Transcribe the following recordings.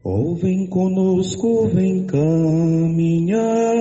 Oh, vem conosco, vem caminhar,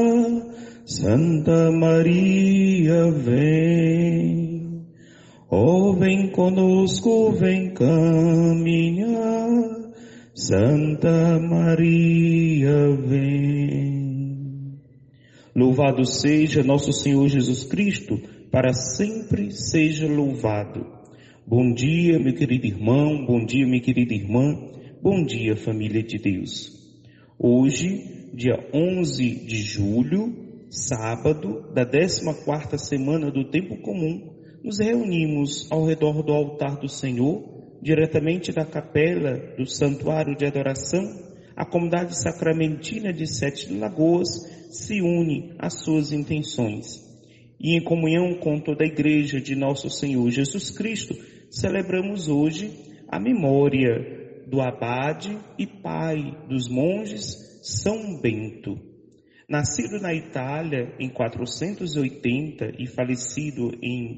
Santa Maria, vem. Oh, vem conosco, vem caminhar, Santa Maria, vem. Louvado seja nosso Senhor Jesus Cristo, para sempre seja louvado. Bom dia, meu querido irmão, bom dia, minha querida irmã. Bom dia, família de Deus. Hoje, dia 11 de julho, sábado da 14ª semana do Tempo Comum, nos reunimos ao redor do altar do Senhor, diretamente da capela do Santuário de Adoração. A comunidade sacramentina de Sete Lagoas se une às suas intenções. E em comunhão com toda a Igreja de Nosso Senhor Jesus Cristo, celebramos hoje a memória do abade e pai dos monges São Bento. Nascido na Itália em 480 e falecido em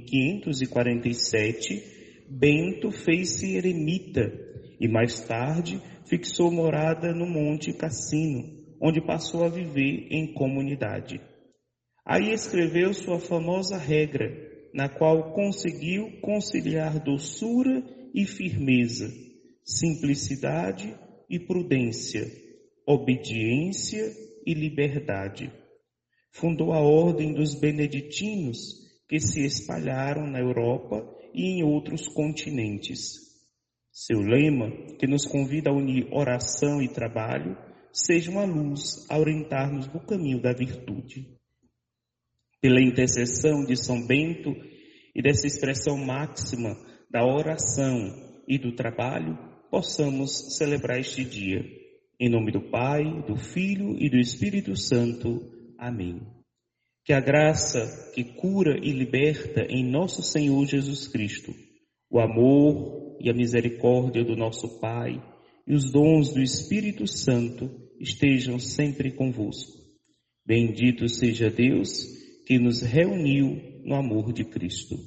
547, Bento fez-se eremita e mais tarde fixou morada no Monte Cassino, onde passou a viver em comunidade. Aí escreveu sua famosa regra, na qual conseguiu conciliar doçura e firmeza, simplicidade e prudência, obediência e liberdade. Fundou a ordem dos beneditinos, que se espalharam na Europa e em outros continentes. Seu lema, que nos convida a unir oração e trabalho, seja uma luz a orientar-nos no caminho da virtude. Pela intercessão de São Bento e dessa expressão máxima da oração e do trabalho, possamos celebrar este dia. Em nome do Pai, do Filho e do Espírito Santo. Amém. Que a graça que cura e liberta em nosso Senhor Jesus Cristo, o amor e a misericórdia do nosso Pai e os dons do Espírito Santo estejam sempre convosco. Bendito seja Deus que nos reuniu no amor de Cristo.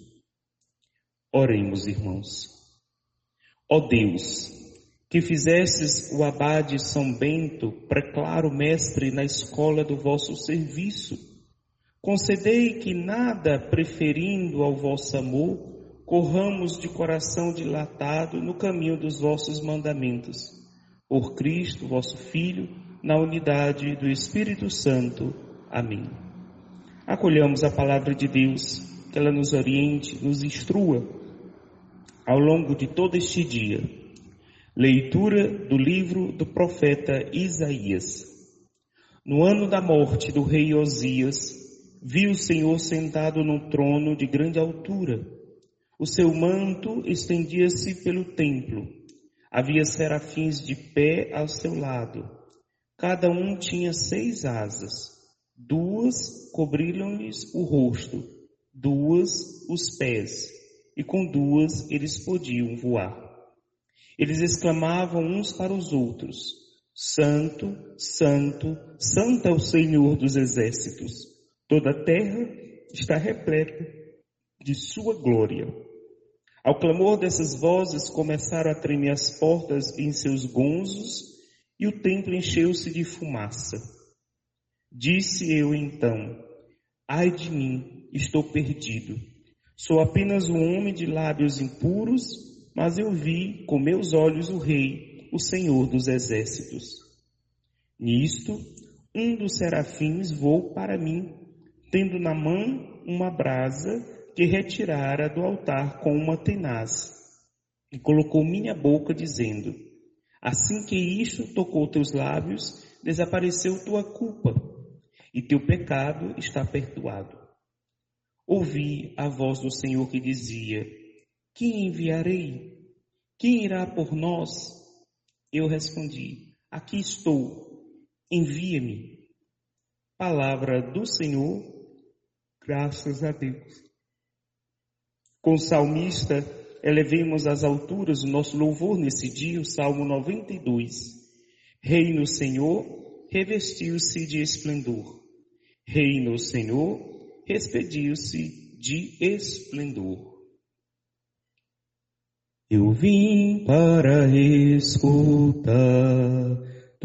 Oremos, irmãos. Ó Deus, que fizesses o abade São Bento preclaro mestre na escola do vosso serviço, concedei que nada preferindo ao vosso amor, corramos de coração dilatado no caminho dos vossos mandamentos. Por Cristo, vosso Filho, na unidade do Espírito Santo. Amém. Acolhamos a palavra de Deus, que ela nos oriente, nos instrua ao longo de todo este dia. Leitura do livro do profeta Isaías. No ano da morte do rei Osias, viu o Senhor sentado num trono de grande altura. O seu manto estendia-se pelo templo. Havia serafins de pé ao seu lado. Cada um tinha 6 asas. 2 cobriram-lhes o rosto, 2 os pés, e com 2 eles podiam voar. Eles exclamavam uns para os outros: Santo, Santo, Santo é o Senhor dos exércitos. Toda a terra está repleta de sua glória. Ao clamor dessas vozes começaram a tremer as portas em seus gonzos e o templo encheu-se de fumaça. Disse eu então: ai de mim, estou perdido. Sou apenas um homem de lábios impuros, mas eu vi com meus olhos o Rei, o Senhor dos exércitos. Nisto, um dos serafins voou para mim, tendo na mão uma brasa que retirara do altar com uma tenaz, e colocou minha boca, dizendo: assim que isto tocou teus lábios, desapareceu tua culpa, e teu pecado está perdoado. Ouvi a voz do Senhor que dizia: quem enviarei? Quem irá por nós? Eu respondi: aqui estou, envia-me. Palavra do Senhor, graças a Deus. Com o salmista, elevemos às alturas o nosso louvor nesse dia, o Salmo 92. Reina o Senhor, revestiu-se de esplendor. Reina o Senhor, despediu-se de esplendor. Eu vim para escutar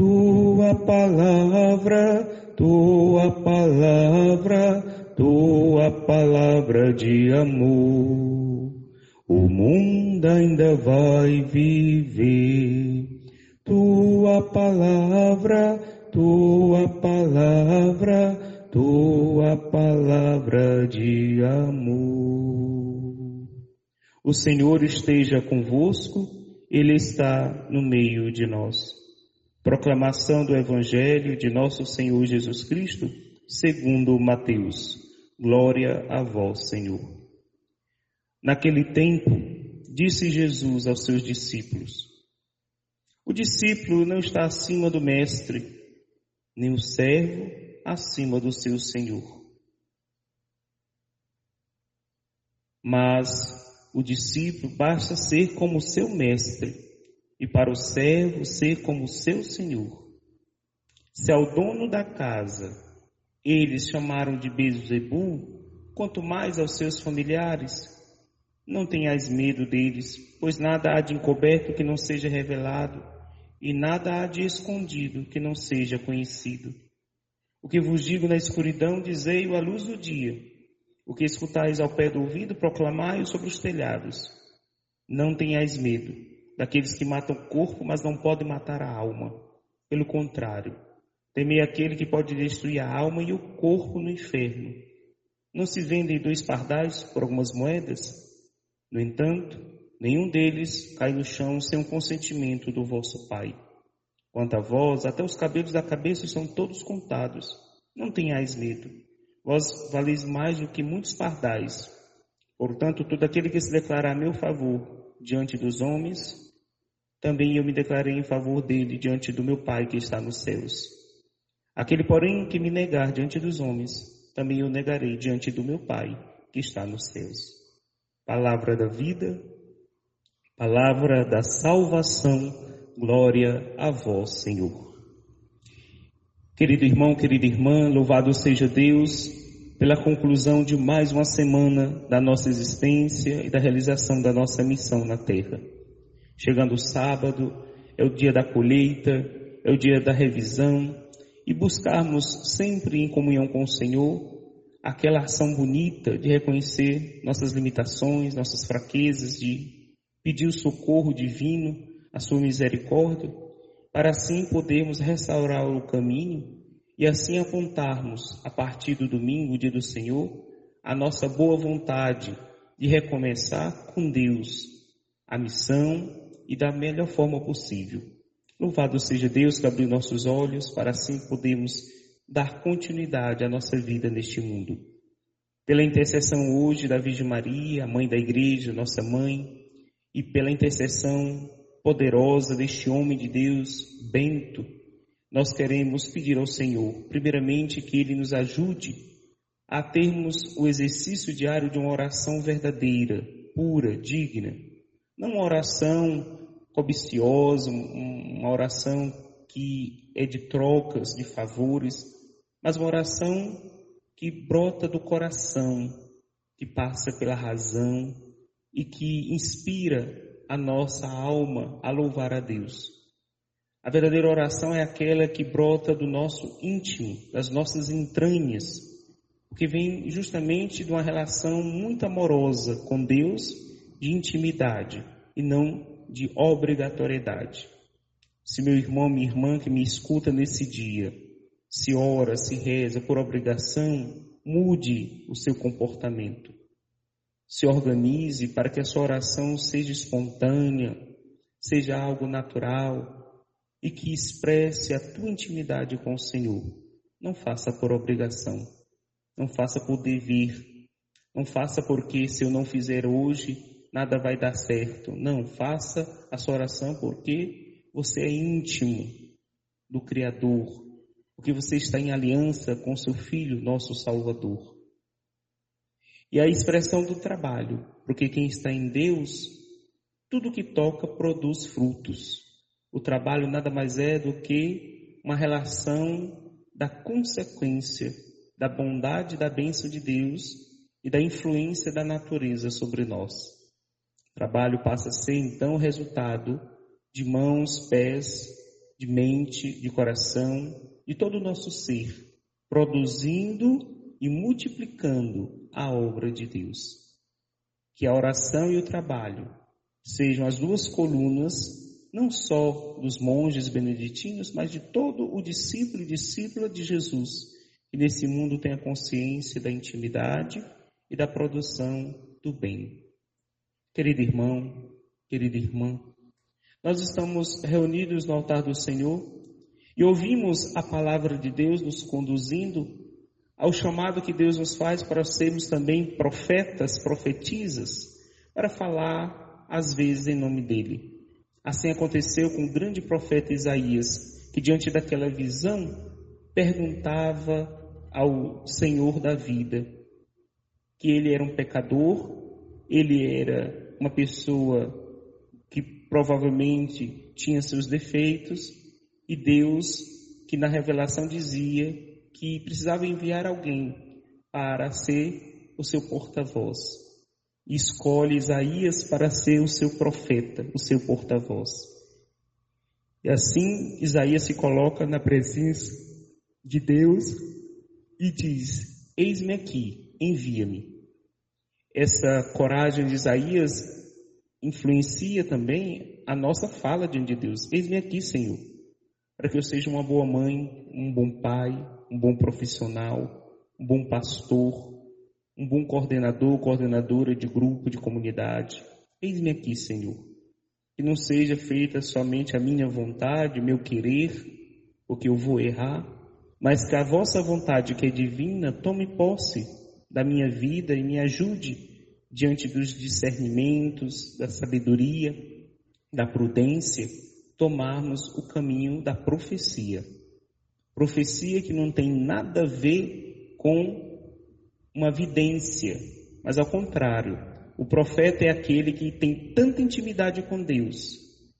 tua palavra, tua palavra, tua palavra de amor. O mundo ainda vai viver. Tua palavra, tua palavra, tua palavra de amor. O Senhor esteja convosco, Ele está no meio de nós. Proclamação do Evangelho de nosso Senhor Jesus Cristo, segundo Mateus. Glória a vós, Senhor. Naquele tempo, disse Jesus aos seus discípulos: o discípulo não está acima do mestre, nem o servo acima do seu senhor. Mas o discípulo basta ser como seu mestre, e para o servo ser como seu senhor. Se ao dono da casa eles chamaram de Beelzebul, quanto mais aos seus familiares. Não tenhais medo deles, pois nada há de encoberto que não seja revelado, e nada há de escondido que não seja conhecido. O que vos digo na escuridão, dizei-o à luz do dia. O que escutais ao pé do ouvido, proclamai-o sobre os telhados. Não tenhais medo daqueles que matam o corpo, mas não podem matar a alma. Pelo contrário, temei aquele que pode destruir a alma e o corpo no inferno. Não se vendem 2 pardais por algumas moedas? No entanto, nenhum deles cai no chão sem o consentimento do vosso Pai. Quanto a vós, até os cabelos da cabeça são todos contados. Não tenhais medo. Vós valeis mais do que muitos pardais. Portanto, todo aquele que se declarar a meu favor diante dos homens, também eu me declarei em favor dele diante do meu Pai que está nos céus. Aquele, porém, que me negar diante dos homens, também eu negarei diante do meu Pai que está nos céus. Palavra da vida, palavra da salvação, glória a vós, Senhor. Querido irmão, querida irmã, louvado seja Deus pela conclusão de mais uma semana da nossa existência e da realização da nossa missão na terra. Chegando o sábado, é o dia da colheita, é o dia da revisão, e buscarmos sempre em comunhão com o Senhor aquela ação bonita de reconhecer nossas limitações, nossas fraquezas, de pedir o socorro divino, a sua misericórdia, para assim podermos restaurar o caminho e assim apontarmos, a partir do domingo, dia do Senhor, a nossa boa vontade de recomeçar com Deus a missão e da melhor forma possível. Louvado seja Deus que abriu nossos olhos para assim podermos dar continuidade à nossa vida neste mundo. Pela intercessão hoje da Virgem Maria, a Mãe da Igreja, nossa Mãe, e pela intercessão poderosa deste homem de Deus, Bento, nós queremos pedir ao Senhor, primeiramente, que Ele nos ajude a termos o exercício diário de uma oração verdadeira, pura, digna. Não uma oração cobiciosa, uma oração que é de trocas, de favores, mas uma oração que brota do coração, que passa pela razão e que inspira a nossa alma a louvar a Deus. A verdadeira oração é aquela que brota do nosso íntimo, das nossas entranhas, porque vem justamente de uma relação muito amorosa com Deus, de intimidade e não de obrigatoriedade. Se meu irmão, minha irmã que me escuta nesse dia, se ora, se reza por obrigação, mude o seu comportamento. Se organize para que a sua oração seja espontânea, seja algo natural e que expresse a tua intimidade com o Senhor. Não faça por obrigação, não faça por dever, não faça porque se eu não fizer hoje, nada vai dar certo. Não, faça a sua oração porque você é íntimo do Criador, porque você está em aliança com seu Filho, nosso Salvador. E a expressão do trabalho, porque quem está em Deus, tudo que toca produz frutos. O trabalho nada mais é do que uma relação da consequência, da bondade e da bênção de Deus e da influência da natureza sobre nós. O trabalho passa a ser, então, o resultado de mãos, pés de mente, de coração, de todo o nosso ser, produzindo e multiplicando a obra de Deus. Que a oração e o trabalho sejam as duas colunas, não só dos monges beneditinos, mas de todo o discípulo e discípula de Jesus, que nesse mundo tenha consciência da intimidade e da produção do bem. Querido irmão, querida irmã, nós estamos reunidos no altar do Senhor e ouvimos a palavra de Deus nos conduzindo ao chamado que Deus nos faz para sermos também profetas, profetisas, para falar às vezes em nome dele. Assim aconteceu com o grande profeta Isaías, que diante daquela visão perguntava ao Senhor da vida que ele era um pecador, ele era uma pessoa que provavelmente tinha seus defeitos, e Deus, que na revelação dizia que precisava enviar alguém para ser o seu porta-voz. E escolhe Isaías para ser o seu profeta, o seu porta-voz. E assim Isaías se coloca na presença de Deus e diz: eis-me aqui, envia-me. Essa coragem de Isaías influencia também a nossa fala diante de Deus. Eis-me aqui, Senhor, para que eu seja uma boa mãe, um bom pai, um bom profissional, um bom pastor, um bom coordenador, coordenadora de grupo, de comunidade. Eis-me aqui, Senhor. Que não seja feita somente a minha vontade, meu querer, porque eu vou errar, mas que a vossa vontade, que é divina, tome posse da minha vida e me ajude diante dos discernimentos, da sabedoria, da prudência, tomarmos o caminho da profecia. Profecia que não tem nada a ver com uma vidência, mas ao contrário, o profeta é aquele que tem tanta intimidade com Deus,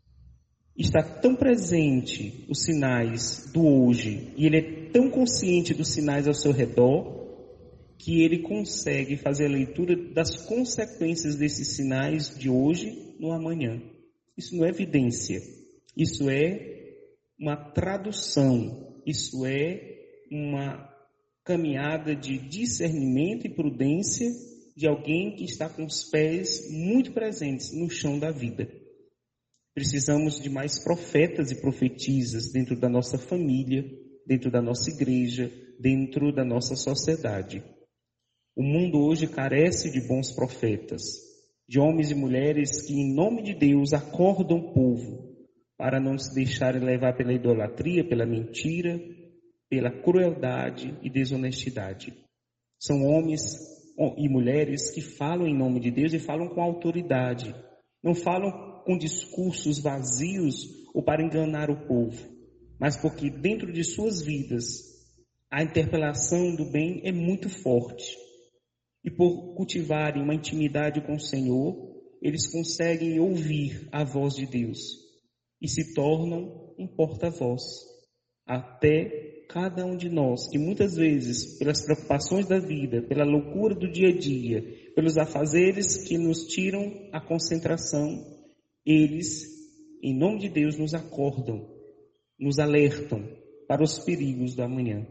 está tão presente os sinais do hoje, e ele é tão consciente dos sinais ao seu redor, que ele consegue fazer a leitura das consequências desses sinais de hoje no amanhã. Isso não é evidência, isso é uma tradução, isso é uma caminhada de discernimento e prudência de alguém que está com os pés muito presentes no chão da vida. Precisamos de mais profetas e profetisas dentro da nossa família, dentro da nossa igreja, dentro da nossa sociedade. O mundo hoje carece de bons profetas, de homens e mulheres que, em nome de Deus, acordam o povo para não se deixarem levar pela idolatria, pela mentira, pela crueldade e desonestidade. São homens e mulheres que falam em nome de Deus e falam com autoridade. Não falam com discursos vazios ou para enganar o povo, mas porque dentro de suas vidas a interpelação do bem é muito forte. E por cultivarem uma intimidade com o Senhor, eles conseguem ouvir a voz de Deus e se tornam um porta-voz. Até cada um de nós, que muitas vezes, pelas preocupações da vida, pela loucura do dia a dia, pelos afazeres que nos tiram a concentração, eles, em nome de Deus, nos acordam, nos alertam para os perigos do amanhã.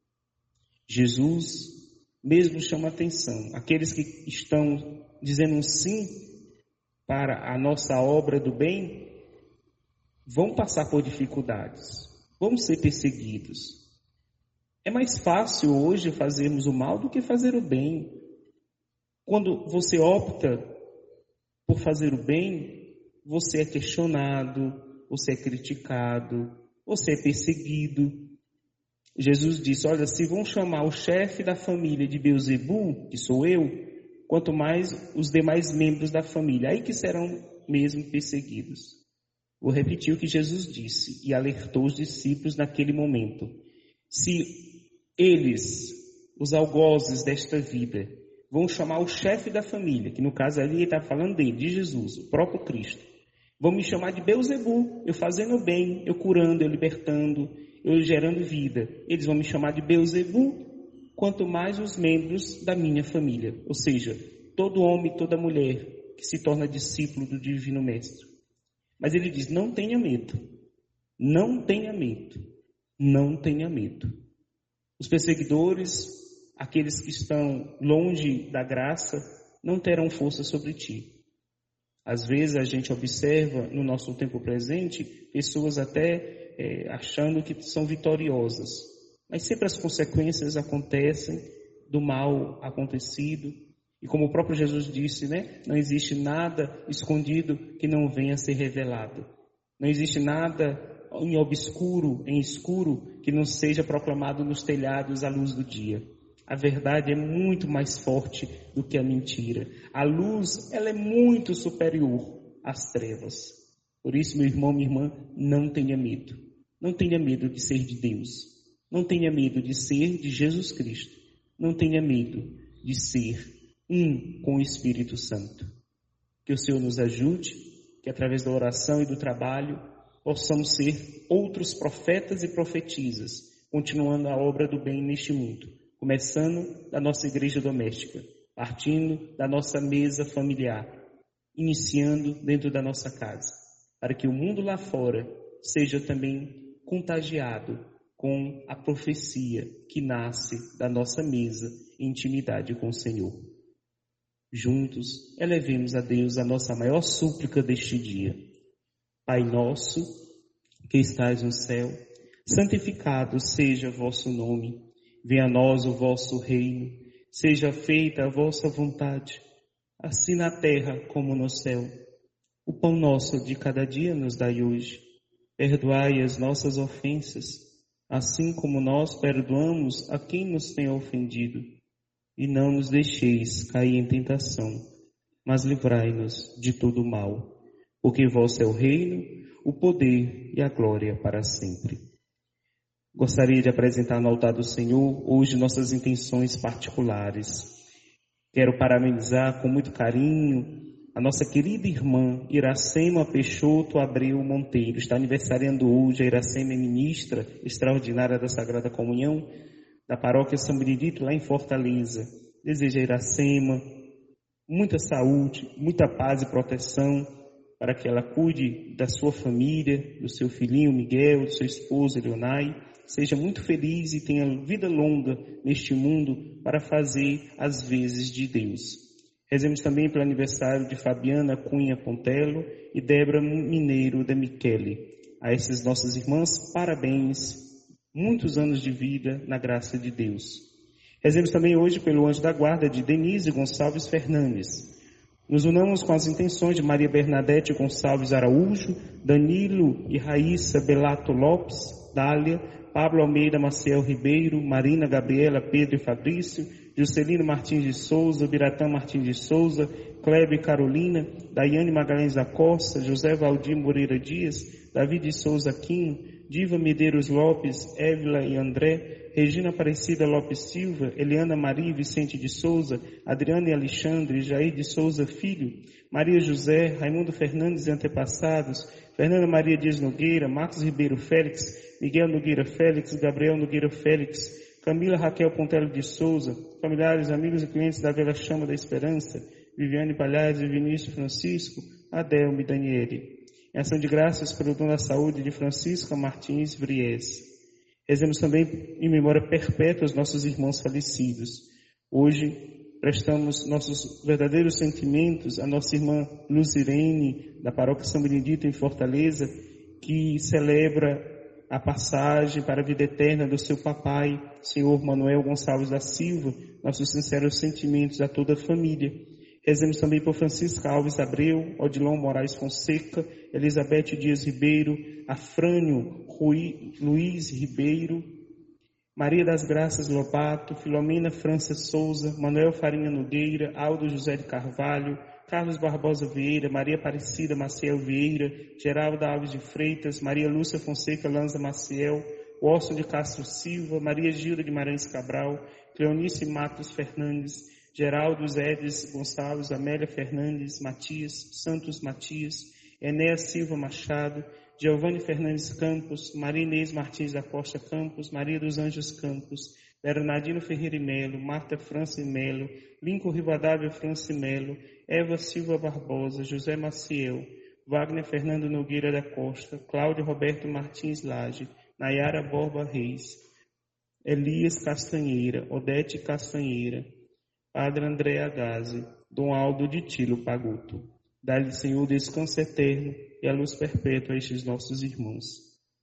Jesus mesmo chama atenção. Aqueles que estão dizendo um sim para a nossa obra do bem, vão passar por dificuldades, vão ser perseguidos. É mais fácil hoje fazermos o mal do que fazer o bem. Quando você opta por fazer o bem, você é questionado, você é criticado, você é perseguido. Jesus disse: olha, se vão chamar o chefe da família de Beelzebu, que sou eu, quanto mais os demais membros da família, aí que serão mesmo perseguidos. Vou repetir o que Jesus disse e alertou os discípulos naquele momento. Se eles, os algozes desta vida, vão chamar o chefe da família, que no caso ali ele está falando dele, de Jesus, o próprio Cristo, vão me chamar de Beelzebu, eu fazendo o bem, eu curando, eu libertando, eu gerando vida. Eles vão me chamar de Beelzebu, quanto mais os membros da minha família. Ou seja, todo homem, toda mulher que se torna discípulo do Divino Mestre. Mas ele diz: não tenha medo. Não tenha medo, não tenha medo. Os perseguidores, aqueles que estão longe da graça, não terão força sobre ti. Às vezes a gente observa no nosso tempo presente pessoas até achando que são vitoriosas, mas sempre as consequências acontecem do mal acontecido. E como o próprio Jesus disse, não existe nada escondido que não venha a ser revelado. Não existe nada em escuro, que não seja proclamado nos telhados à luz do dia. A verdade é muito mais forte do que a mentira. A luz, ela é muito superior às trevas. Por isso, meu irmão, minha irmã, não tenha medo. Não tenha medo de ser de Deus. Não tenha medo de ser de Jesus Cristo. Não tenha medo de ser um com o Espírito Santo. Que o Senhor nos ajude, que através da oração e do trabalho possamos ser outros profetas e profetisas, continuando a obra do bem neste mundo. Começando da nossa igreja doméstica, partindo da nossa mesa familiar, iniciando dentro da nossa casa, para que o mundo lá fora seja também contagiado com a profecia que nasce da nossa mesa em intimidade com o Senhor. Juntos, elevemos a Deus a nossa maior súplica deste dia. Pai nosso, que estais no céu, santificado seja o vosso nome. Venha a nós o vosso reino, seja feita a vossa vontade, assim na terra como no céu. O pão nosso de cada dia nos dai hoje. Perdoai as nossas ofensas, assim como nós perdoamos a quem nos tem ofendido. E não nos deixeis cair em tentação, mas livrai-nos de todo o mal. Porque vosso é o reino, o poder e a glória para sempre. Gostaria de apresentar no altar do Senhor hoje nossas intenções particulares. Quero parabenizar com muito carinho a nossa querida irmã Iracema Peixoto Abreu Monteiro. Está aniversariando hoje. A Iracema é ministra extraordinária da Sagrada Comunhão da Paróquia São Benedito, lá em Fortaleza. Desejo a Iracema muita saúde, muita paz e proteção, para que ela cuide da sua família, do seu filhinho Miguel, do seu esposo Leonai. Seja muito feliz e tenha vida longa neste mundo para fazer as vezes de Deus. Rezemos também pelo aniversário de Fabiana Cunha Pontello e Débora Mineiro de Michele. A essas nossas irmãs, parabéns, muitos anos de vida na graça de Deus. Rezemos também hoje pelo anjo da guarda de Denise Gonçalves Fernandes. Nos unamos com as intenções de Maria Bernadette Gonçalves Araújo, Danilo e Raíssa Belato Lopes, Dália, Pablo Almeida Maciel Ribeiro, Marina Gabriela Pedro e Fabrício, Juscelino Martins de Souza, Biratã Martins de Souza, Kleber Carolina, Daiane Magalhães da Costa, José Valdir Moreira Dias, Davi de Souza Aquino, Diva Medeiros Lopes, Évila e André, Regina Aparecida Lopes Silva, Eliana Maria Vicente de Souza, Adriana e Alexandre, Jair de Souza Filho, Maria José, Raimundo Fernandes e antepassados, Fernanda Maria Dias Nogueira, Marcos Ribeiro Félix, Miguel Nogueira Félix, Gabriel Nogueira Félix, Camila Raquel Pontello de Souza, familiares, amigos e clientes da Velha Chama da Esperança, Viviane Palhares e Vinícius Francisco, Adelmo e Daniele. Em ação de graças pelo dom da saúde de Francisca Martins Vries. Rezemos também em memória perpétua aos nossos irmãos falecidos. Hoje prestamos nossos verdadeiros sentimentos à nossa irmã Luzirene, da Paróquia São Benedito em Fortaleza, que celebra a passagem para a vida eterna do seu papai, senhor Manuel Gonçalves da Silva. Nossos sinceros sentimentos a toda a família. Rezemos também por Francisca Alves Abreu, Odilon Moraes Fonseca, Elizabeth Dias Ribeiro, Afrânio Luiz Ribeiro, Maria das Graças Lobato, Filomena França Souza, Manuel Farinha Nogueira, Aldo José de Carvalho, Carlos Barbosa Vieira, Maria Aparecida Maciel Vieira, Geralda Alves de Freitas, Maria Lúcia Fonseca Lanza Maciel, Orson de Castro Silva, Maria Gilda Guimarães Cabral, Cleonice Matos Fernandes, Geraldo Zedes Gonçalves, Amélia Fernandes Matias, Santos Matias, Enéas Silva Machado, Giovanni Fernandes Campos, Maria Inês Martins da Costa Campos, Maria dos Anjos Campos, Bernardino Ferreira e Melo, Marta França e Melo, Lincoln Rivadavia França e Melo, Eva Silva Barbosa, José Maciel, Wagner Fernando Nogueira da Costa, Cláudio Roberto Martins Lage, Nayara Borba Reis, Elias Castanheira, Odete Castanheira, Padre André Agaze, Dom Aldo de Tilo Paguto. Dá-lhe, Senhor, descanso eterno e a luz perpétua a estes nossos irmãos.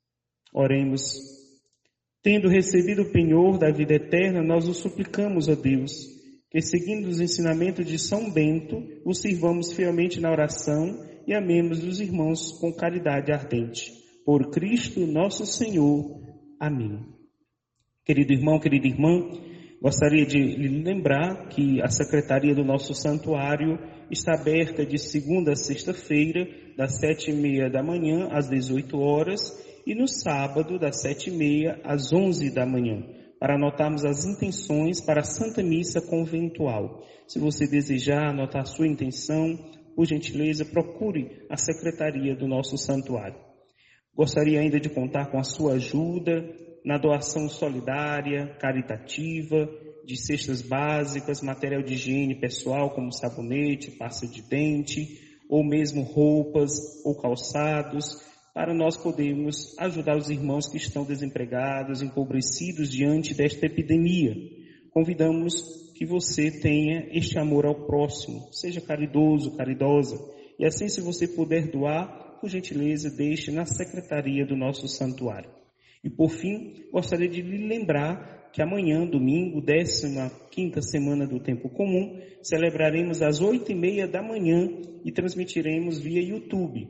Oremos. Tendo recebido o penhor da vida eterna, nós o suplicamos a Deus, que, seguindo os ensinamentos de São Bento, o sirvamos fielmente na oração e amemos os irmãos com caridade ardente. Por Cristo nosso Senhor. Amém. Querido irmão, querida irmã, gostaria de lhe lembrar que a secretaria do nosso santuário está aberta de segunda a sexta-feira, das 7h30 da manhã às 18 horas e no sábado, das 7h30 às 11 da manhã, para anotarmos as intenções para a Santa Missa Conventual. Se você desejar anotar a sua intenção, por gentileza, procure a secretaria do nosso santuário. Gostaria ainda de contar com a sua ajuda na doação solidária, caritativa, de cestas básicas, material de higiene pessoal como sabonete, pasta de dente, ou mesmo roupas ou calçados, para nós podermos ajudar os irmãos que estão desempregados, empobrecidos diante desta epidemia. Convidamos que você tenha este amor ao próximo, seja caridoso, caridosa, e assim, se você puder doar, por gentileza, deixe na secretaria do nosso santuário. E por fim, gostaria de lhe lembrar que amanhã, domingo, 15ª semana do Tempo Comum, celebraremos às 8h30 da manhã e transmitiremos via YouTube.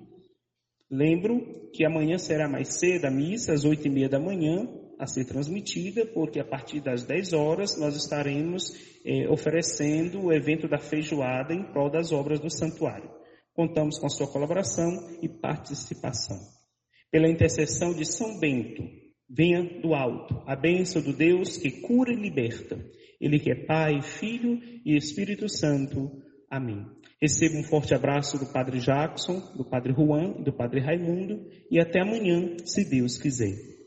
Lembro que amanhã será mais cedo a missa, às 8h30 da manhã, a ser transmitida, porque a partir das 10 horas nós estaremos oferecendo o evento da feijoada em prol das obras do santuário. Contamos com a sua colaboração e participação. Pela intercessão de São Bento, venha do alto a bênção do Deus que cura e liberta. Ele que é Pai, Filho e Espírito Santo. Amém. Receba um forte abraço do Padre Jackson, do Padre Juan e do Padre Raimundo e até amanhã, se Deus quiser.